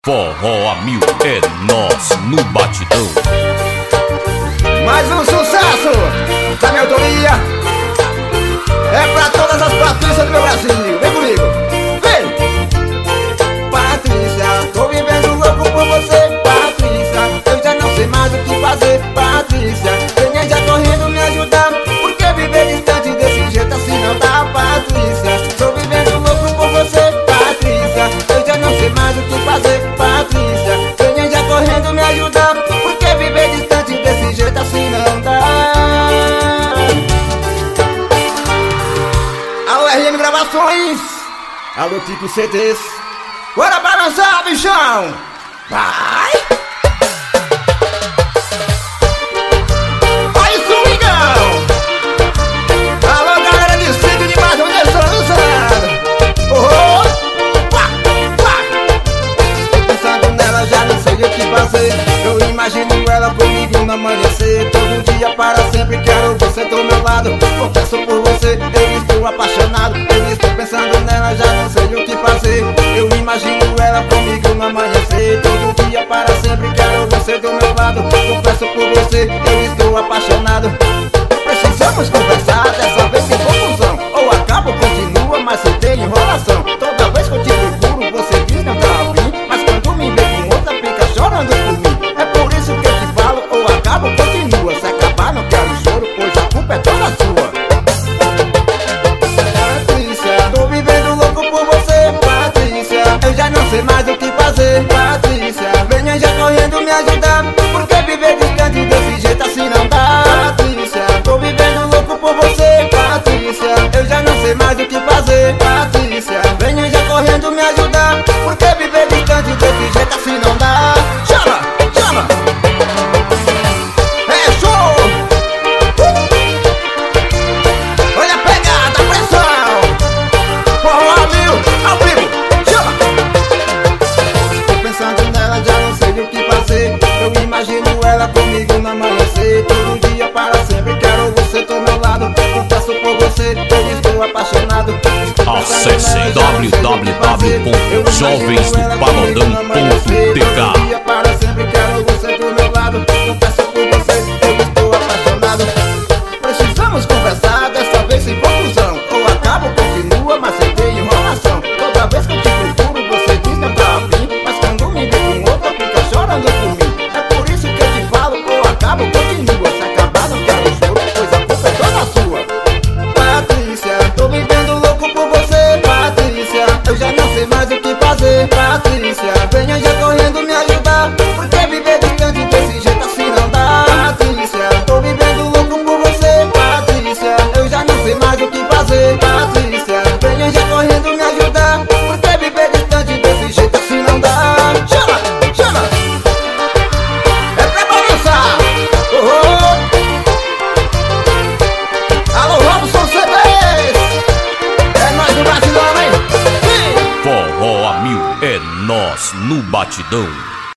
Forró a mil é nós no batidão. Mais um sucesso da minha autoria. É pra todas as Patrícias do meu Brasil. Vem comigo, vem! Patrícia, tô vivendo louco por você. Patrícia, eu já não sei mais o que fazer. Patrícia, venha já correndo me ajudar, porque viver distante desse jeito assim não dá. Patrícia, tô vivendo louco por você. Patrícia, eu já não sei mais o que fazer. Patrícia, venha já correndo me ajudar, porque viver distante desse jeito assim não dá. Alô RM Gravações, alô Tico CDs, bora balançar, bichão! Vai! Vai swingão! Alô galera de Sítio de Baixo, onde eu sou lançado. Pensando nela já não sei o que fazer. Eu imagino ela comigo no amanhecer. Todo dia para sempre quero você do meu lado. Confesso por você, eu estou apaixonado. Eu estou pensando nela, já não sei o que fazer. Eu imagino ela comigo no amanhecer. Todo dia para sempre quero você do meu lado. Confesso por você, eu estou apaixonado. Precisamos conversar, dessa vez sem confusão. Ou acabo, continua, mas sem ter enrolação. Toda vez que eu te procuro, você diz não tá afim, mas quando me vê com outra, fica chorando por mim. É por isso que eu te falo, ou acabo, continua. Se acabar, não quero choro, pois a culpa é toda sua. Patrícia, tô vivendo louco por você. Patrícia, eu já não sei mais o que fazer. Patrícia, venha já correndo me ajudar, porque viver distante desse jeito assim não dá. Patrícia, tô vivendo louco por você. Patrícia, eu já não sei mais o que fazer. Patrícia, venha já correndo me ajudar, porque viver distante desse jeito assim não dá. Chama, chama! É show! Olha a pegada, a pressão! Forró a mil, ao vivo, chama! Tô pensando nela, já não sei o que fazer. Eu imagino ela comigo no amanhecer. Todo dia para sempre quero você do meu lado. Confesso por você, eu estou apaixonado. Acesse www.jovensdopagodão.tk. Todo dia para sempre quero você do meu lado. Confesso por você, eu estou apaixonado. Precisamos conversar, dessa vez sem confusão. Ou acabo, continua, mas sem ter enrolação. Toda vez que eu te procuro, você diz não tá afim, mas quando me vê com outra, fica chorando por mim. É por isso que eu te falo, ou acabo, continua. Se acabar, não quero choro, pois a culpa é toda sua. Patrícia, tô vivendo louco por você. Patrícia, eu já não sei mais o que fazer. Patrícia, venha já correndo me ajudar, porque viver distante desse jeito assim não dá. Patrícia, tô vivendo louco por você. Patrícia, eu já não sei mais o que fazer. Patrícia, venha já correndo me ajudar, porque viver distante desse jeito assim não dá. Chama, chama! É pra balançar! Alô, Robson CDs! É nós no batidão, hein? Sim! Forró a mil é nós no batidão.